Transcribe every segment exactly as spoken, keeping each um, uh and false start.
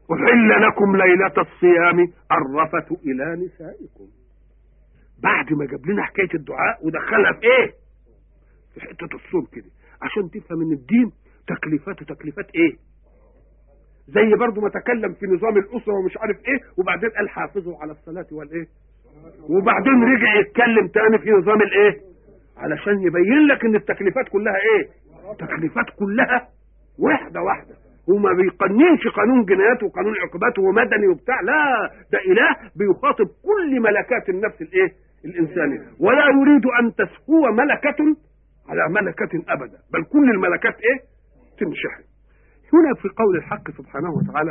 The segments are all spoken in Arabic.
أحل لكم ليلة الصيام الرفث إلى نسائكم. بعد ما جاب لنا حكاية الدعاء ودخلها في إيه؟ في حتة الصوم كده، عشان تفهم إن الدين تكليفات وتكليفات إيه؟ زي برضو ما تكلم في نظام الأسرة ومش عارف إيه، وبعدين قال حافظوا على الصلاة والإيه؟ وبعدين رجع يتكلم تاني في نظام الإيه؟ علشان يبين لك إن التكليفات كلها إيه؟ تكليفات كلها واحدة واحدة. وما بيقننش قانون جنايات وقانون عقوبات ومدني وبتاع، لا، ده إله بيخاطب كل ملكات النفس الإيه؟ الإنسانية، ولا يريد أن تسهو ملكة على ملكة أبدا، بل كل الملكات إيه؟ تنشحن. هنا في قول الحق سبحانه وتعالى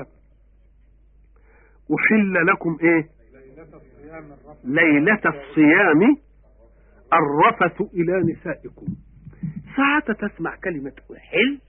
أحل لكم إيه؟ ليلة الصيام الرفث إلى نسائكم. ساعة تسمع كلمة أحل،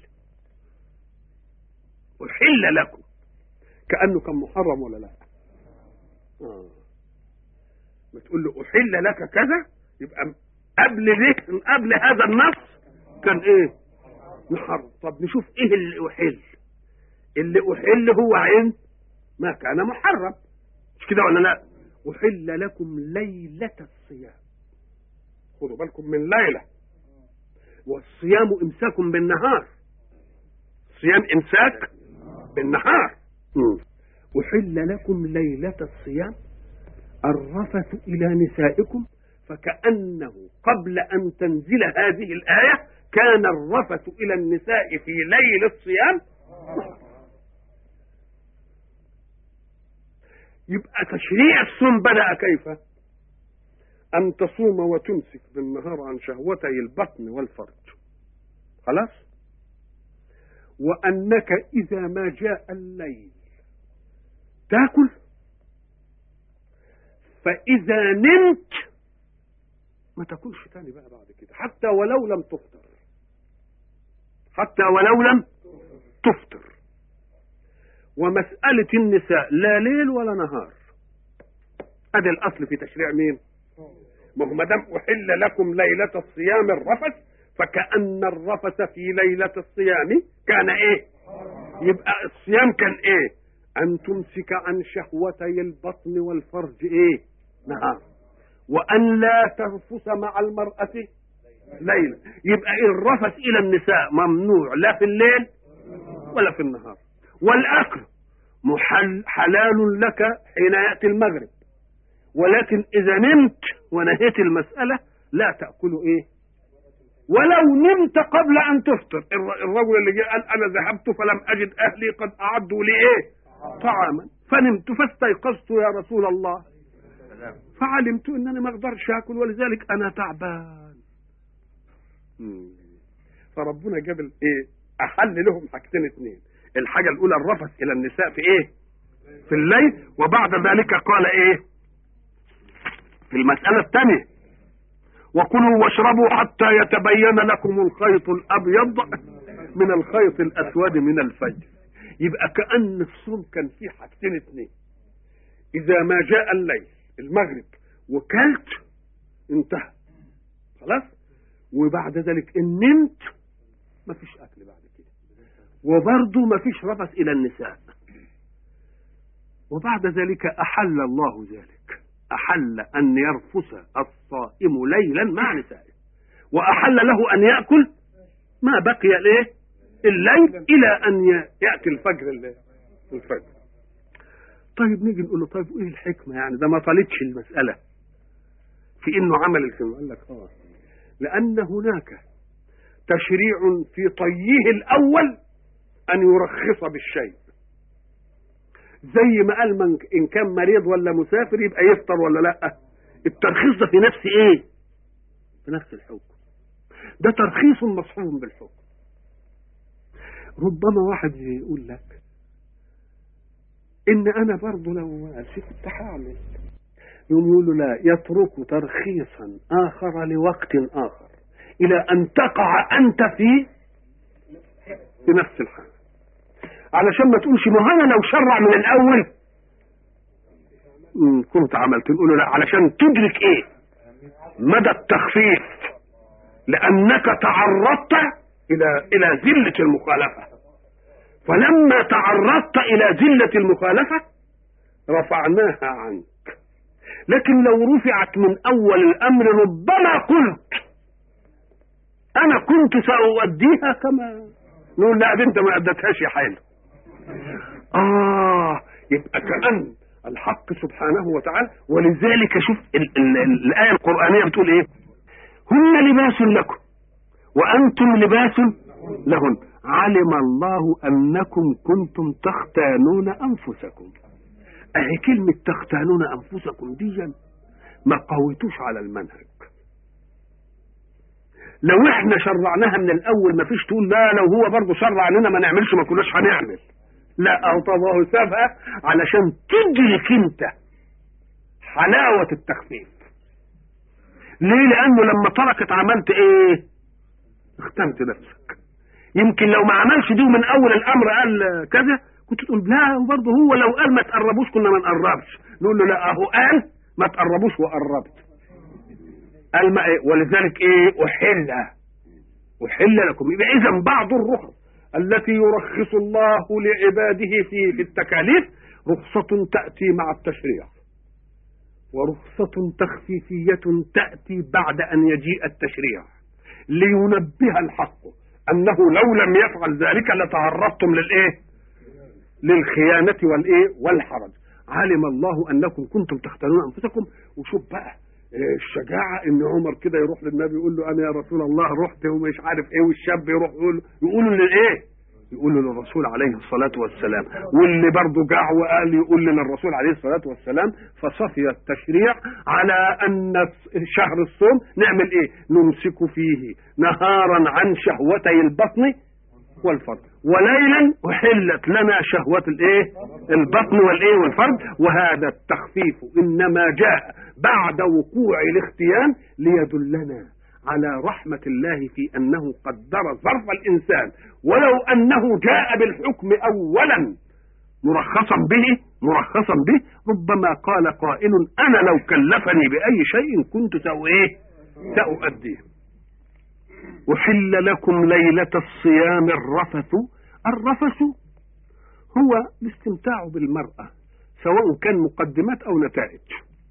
أحل لكم، كأنه كان محرم ولا لا؟ آه. ما تقول له أحل لك كذا، يبقى قبل ليه قبل هذا النص كان إيه؟ محرم. طب نشوف إيه اللي أحل. اللي أحل هو عين ما كان محرم، مش كده ولا لا؟ أحل لكم ليلة الصيام. خدوا بالكم من ليلة، والصيام إمساك بالنهار. الصيام إمساك بالنهار. أحل لكم ليلة الصيام الرفث إلى نسائكم، فكأنه قبل أن تنزل هذه الآية كان الرفث إلى النساء في ليل الصيام. يبقى تشريع الصوم بدأ كيف؟ أن تصوم وتمسك بالنهار عن شهوتي البطن والفرج، خلاص؟ وأنك إذا ما جاء الليل تأكل، فإذا نمت ما تاكلش تاني بقى بعد كده، حتى ولو لم تفطر، حتى ولو لم تفطر. ومسألة النساء لا ليل ولا نهار، هذا الأصل في تشريع مين؟ ما هو ما دام أحل لكم ليلة الصيام الرفث، فكأن الرفث في ليلة الصيام كان إيه؟ يبقى الصيام كان إيه؟ أن تمسك عن شهوتي البطن والفرج إيه؟ نهار، وأن لا ترفث مع المرأة ليلا. يبقى الرفث إلى النساء ممنوع لا في الليل ولا في النهار. والأكل محل حلال لك حين يأتي المغرب، ولكن إذا نمت ونهيت المسألة لا تأكل إيه؟ ولو نمت قبل أن تفطر. الرجل اللي جاء قال أنا ذهبت فلم أجد أهلي قد أعدوا لي إيه؟ طعاما، فنمت فاستيقظت يا رسول الله، فعلمت أنني ما أقدرش أكل ولذلك أنا تعبان. فربنا جاب إيه؟ أحل لهم حاجتين اثنين. الحاجة الأولى الرفث إلى النساء في إيه؟ في الليل، وبعد ذلك قال إيه؟ في المسألة الثانية وكلوا واشربوا حتى يتبين لكم الخيط الأبيض من الخيط الأسود من الفجر. يبقى كأن الصوم كان فيه حاجتين اثنين. إذا ما جاء الليل المغرب وكلت انتهى خلاص، وبعد ذلك إن نمت ما فيش أكل بعد كده، وبرضه ما فيش رفث إلى النساء. وبعد ذلك أحل الله ذلك، أحل أن يرفث الصائم ليلا مع نسائه، وأحل له أن يأكل ما بقي الايه الليل إلى أن يأتي الفجر الفجر. طيب نيجي نقول له طيب إيه الحكمة يعني؟ ده ما طالتش المسألة في إنه عمل الفيلم. قال لك آه لأن هناك تشريع في طيه الأول أن يرخص بالشيء، زي ما قال من إن كان مريض ولا مسافر يبقى يفطر ولا لا. الترخيص ده في نفس إيه؟ في نفس الحكم. ده ترخيص مصحوب بالحكم. ربما واحد يقول لك إن أنا برضو لو كنت حامل، يوم يقول له لا، يترك ترخيصا آخر لوقت آخر إلى أن تقع أنت في في نفس الحال، علشان ما تقولش ما أنا لو شرع من الأول كنت عملت. نقول له لا، علشان تدرك إيه مدى التخفيف، لأنك تعرضت إلى إلى ذلة المخالفة. فلما تعرضت إلى ذلة المخالفة رفعناها عنك. لكن لو رفعت من أول الأمر ربما قلت أنا كنت سأؤديها كما نقول لا أنت ما أدتهاش يا حيل. آه يبقى كأن الحق سبحانه وتعالى. ولذلك شوف ال ال ال الآية القرآنية بتقول إيه؟ هن لباس لكم وأنتم لباس لهن علم الله أنكم كنتم تختانون أنفسكم. أهي كلمة تختانون أنفسكم دي ما قويتوش على المنهج. لو احنا شرعناها من الأول ما فيش تقول لا لو هو برضه شرع عننا ما نعملش ما كناش هنعمل. لا أو طبعا سابها علشان تدرك انت حلاوة التخفيف. ليه؟ لأنه لما تركت عملت ايه؟ اختمت نفسك. يمكن لو ما عملش دي من اول الامر قال كذا كنت تقول لا وبرضه هو لو قال ما تقربوش كنا ما نقربش. نقول له لا اهو قال ما تقربوش وقربت. قال ما إيه؟ ولذلك ايه؟ احل احل لكم. يبقى اذا بعض الرخص التي يرخص الله لعباده في في التكاليف رخصة تأتي مع التشريع ورخصة تخفيفية تأتي بعد ان يجيء التشريع لينبه الحق انه لو لم يفعل ذلك لتعرضتم للايه؟ للخيانة والايه؟ والحرج. علم الله انكم كنتم تختانون انفسكم. وشوف بقى الشجاعة ان عمر كده يروح للنبي يقول له انا يا رسول الله رحت ومش عارف ايه، والشاب يروح يقول يقولوا للايه؟ يقولوا للرسول عليه الصلاة والسلام. واللي برضه جاع وقال يقول للرسول عليه الصلاة والسلام. فصفي التشريع على ان شهر الصوم نعمل ايه؟ نمسك فيه نهارا عن شهوتي البطن والفرد وليلا احلت لنا شهوة الايه؟ البطن والايه؟ والفرد. وهذا التخفيف انما جاء بعد وقوع الاختيان ليدلنا على رحمة الله في انه قدر ظرف الانسان ولو انه جاء بالحكم اولا مرخصا به مرخصا به ربما قال قائل انا لو كلفني باي شيء كنت سأ ايه؟ سأؤديه. أحل لكم ليلة الصيام الرفث. الرفث هو الاستمتاع بالمرأة سواء كان مقدمات أو نتائج.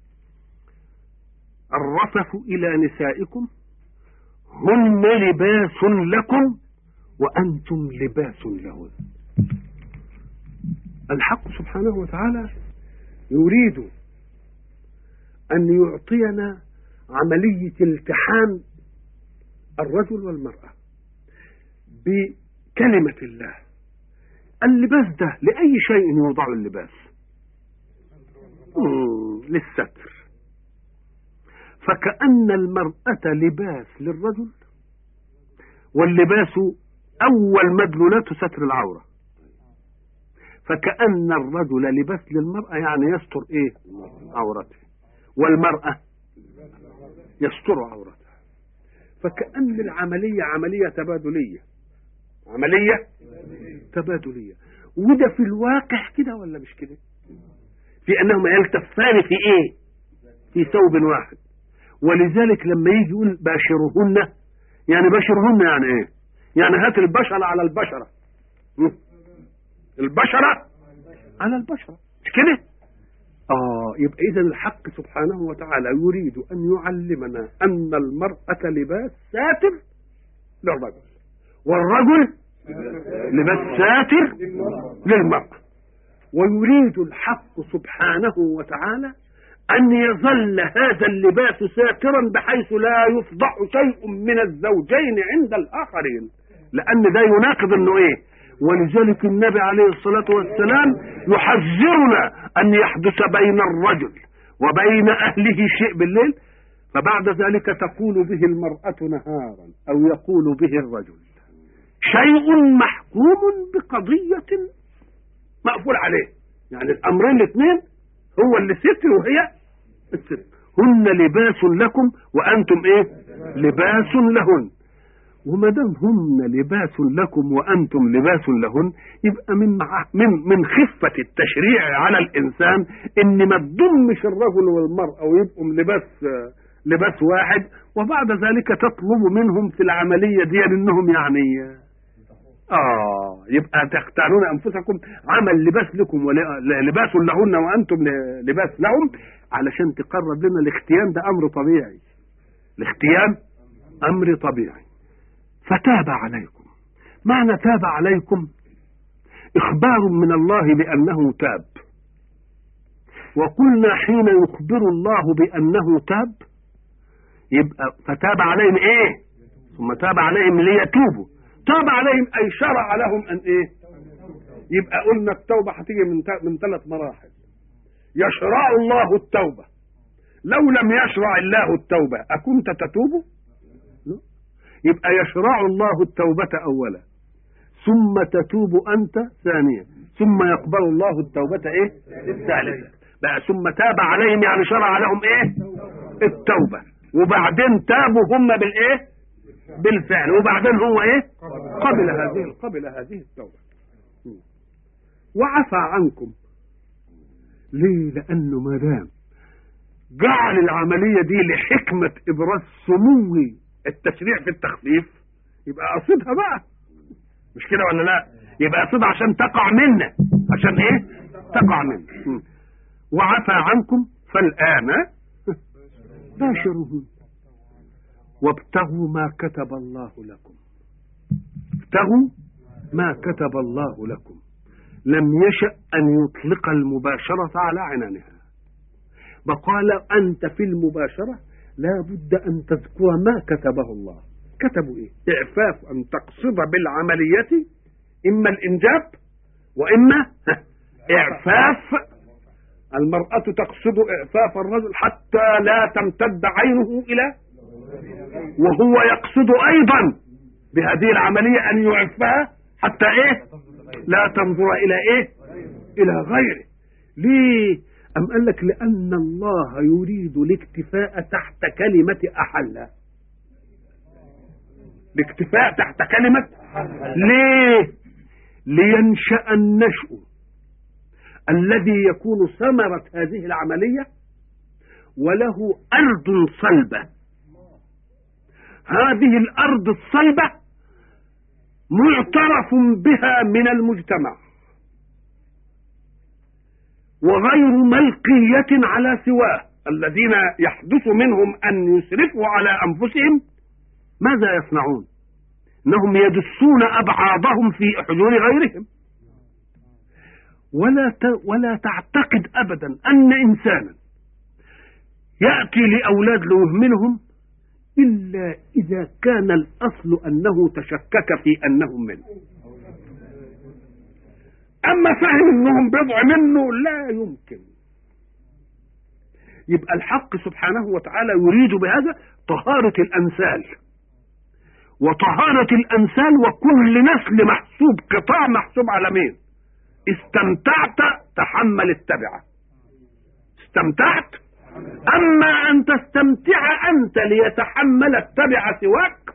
الرفث إلى نسائكم هن لباس لكم وأنتم لباس لهن. الحق سبحانه وتعالى يريد أن يعطينا عملية التحام الرجل والمرأة بكلمة الله. اللباس ده لأي شيء يوضع اللباس؟ للستر. فكأن المرأة لباس للرجل واللباس أول مدلولات ستر العورة. فكأن الرجل لباس للمرأة يعني يستر إيه؟ عورته. والمرأة يستر عورته. فكأن العملية عملية تبادلية. عملية تبادلية. وده في الواقع كده ولا مش كده؟ في أنهما يلتفان في إيه؟ في ثوب واحد. ولذلك لما يجي يقول باشرهن يعني باشرهن يعني إيه؟ يعني هات البشرة على البشرة. البشرة على البشرة مش كده؟ آه يبقى إذن الحق سبحانه وتعالى يريد أن يعلمنا أن المرأة لباس ساتر للرجل والرجل لباس ساتر للمرأة. ويريد الحق سبحانه وتعالى أن يظل هذا اللباس ساترا بحيث لا يفضح شيء من الزوجين عند الآخرين، لأن ده يناقض أنه إيه. ولذلك النبي عليه الصلاة والسلام يحذرنا أن يحدث بين الرجل وبين أهله شيء بالليل فبعد ذلك تقول به المرأة نهارا أو يقول به الرجل شيء محكوم بقضية مقفول عليه. يعني الأمرين الاثنين هو اللي ستر وهي الستر. هن لباس لكم وأنتم إيه؟ لباس لهن. وما دام هن لباس لكم وانتم لباس لهن يبقى من من من خفه التشريع على الانسان ان ما تضمش الرجل والمراه ويبقوا لباس لباس واحد وبعد ذلك تطلب منهم في العمليه دي انهم يعني اه يبقى تختارون انفسكم عمل لباس لكم ولباس لهن وانتم لباس لهم، علشان تقرب لنا الاختيان. ده امر طبيعي، الاختيان امر طبيعي. فتاب عليكم. معنى تاب عليكم اخبار من الله بانه تاب. وقلنا حين يخبر الله بانه تاب يبقى فتاب عليهم ايه؟ ثم تاب عليهم ليتوبوا. تاب عليهم اي شرع لهم ان ايه؟ يبقى قلنا التوبه هتيجي من من ثلاث مراحل. يشرع الله التوبه. لو لم يشرع الله التوبه اكنت تتوب؟ يبقى يشرع الله التوبه اولا ثم تتوب انت ثانيا ثم يقبل الله التوبه ايه؟ الثالثه. بقى ثم تاب عليهم يعني شرع لهم ايه؟ التوبه، وبعدين تابوا هم بالايه؟ بالفعل، وبعدين هو ايه؟ قبل هذه قبل هذه التوبه وعفى عنكم. ليه؟ لانه ما دام جعل العمليه دي لحكمه ابراز سمو التشريع في التخفيف يبقى قصدها بقى، مش كده ولا لا؟ يبقى قصدها عشان تقع منا، عشان ايه؟ تقع منا. وعفى عنكم فالآن باشروهن وابتغوا ما كتب الله لكم. ابتغوا ما كتب الله لكم. لم يشأ أن يطلق المباشرة على عنانها، وقال أنت في المباشرة لا بد أن تذكر ما كتبه الله. كتبوا إيه؟ إعفاف، أن تقصد بالعملية إما الإنجاب وإما إعفاف. المرأة تقصد إعفاف الرجل حتى لا تمتد عينه إلى، وهو يقصد أيضا بهذه العملية أن يعفها حتى إيه؟ لا تنظر إلى إيه؟ إلى غيره. ليه؟ أم قال لك لأن الله يريد الاكتفاء تحت كلمة أحل. الاكتفاء تحت كلمة ليه؟ لينشأ النشء الذي يكون ثمرة هذه العملية وله أرض صلبة. هذه الأرض الصلبة معترف بها من المجتمع وغير ملقية على سواه. الذين يحدث منهم أن يسرفوا على أنفسهم ماذا يصنعون؟ إنهم يدسون أبعاضهم في حجور غيرهم. ولا ولا تعتقد أبدا أن إنسانا يأتي لأولاد ليهملهم إلا إذا كان الأصل أنه تشكك في أنهم منه. أما فهم أنهم بضع منه لا يمكن. يبقى الحق سبحانه وتعالى يريد بهذا طهارة الأنسال، وطهارة الأنسال وكل نسل محسوب، قطاع محسوب على مين؟ استمتعت تحمل التبعة. استمتعت، أما أن تستمتع أنت ليتحمل التبعة سواك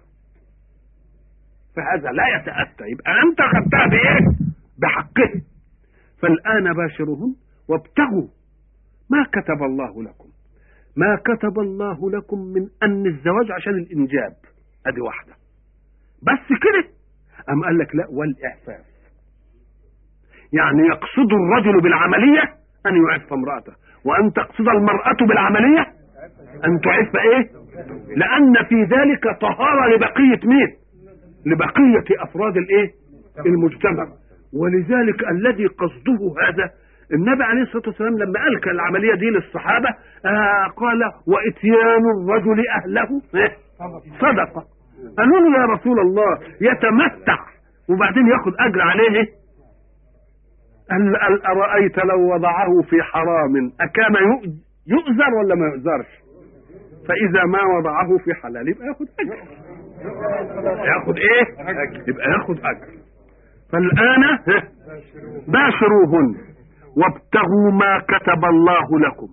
فهذا لا يتأتى. يبقى أنت خدتها بإيه؟ بحقه. فالآن باشرهم وابتغوا ما كتب الله لكم. ما كتب الله لكم من أن الزواج عشان الإنجاب، أدي واحدة بس كده. أم قال لك لا، والإعفاف، يعني يقصد الرجل بالعملية أن يعف امرأته، وأن تقصد المرأة بالعملية أن تعف إيه؟ لأن في ذلك طهارة لبقية مين؟ لبقية أفراد الإيه؟ المجتمع. ولذلك الذي قصده هذا النبي عليه الصلاة والسلام لما ألقى العملية دي للصحابة آه قال وإتيان الرجل أهله صدقة. قالوا له يا رسول الله يتمتع وبعدين ياخد أجر عليه؟ قال أرأيت لو وضعه في حرام أكان يؤذر ولا ما يؤذرش؟ فإذا ما وضعه في حلال يبقى ياخد أجر. ياخد إيه؟ يبقى ياخد أجر. فالآن باشروهن وابتغوا ما كتب الله لكم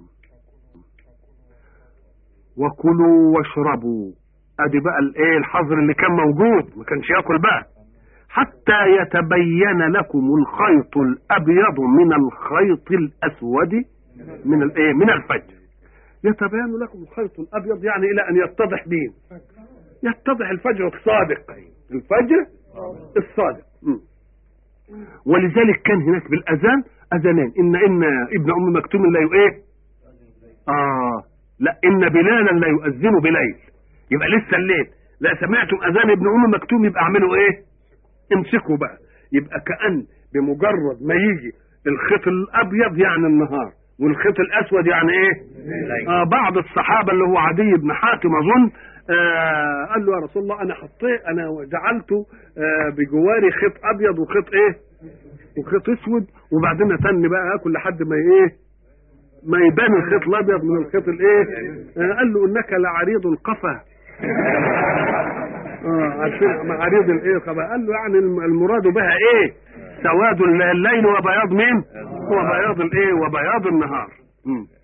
وكلوا واشربوا. ادي بقى الايه الحظر اللي كان موجود، ما كانش ياكل بقى حتى يتبين لكم الخيط الابيض من الخيط الاسود من الايه من الفجر. يتبين لكم الخيط الابيض يعني الى ان يتضح مين؟ يتضح الفجر الصادق، الفجر الصادق. م. ولذلك كان هناك بالاذان اذانين، ان ان ابن ام مكتوم لا ايه اه لا ان بلالا لا يؤذن بليل، يبقى لسه الليل. لا سمعتم اذان ابن ام مكتوم يبقى اعملوا ايه؟ امسكوا بقى. يبقى كأن بمجرد ما يجي الخيط الابيض يعني النهار، والخيط الاسود يعني ايه؟ آه بعض الصحابه اللي هو عدي بن حاتم اظن آه قال له يا رسول الله انا حطيت انا جعلت آه بجواري خيط ابيض وخيط ايه؟ وخيط اسود، وبعدين اتني بقى اكل لحد ما ايه؟ ما يبان الخيط الابيض من الخيط الايه؟ آه قال له انك لعريض القفا. اه عشان عريض الايه؟ قال له يعني المراد بها ايه؟ سواد الليل وبياض مين؟ وبياض الايه؟ وبياض النهار. م.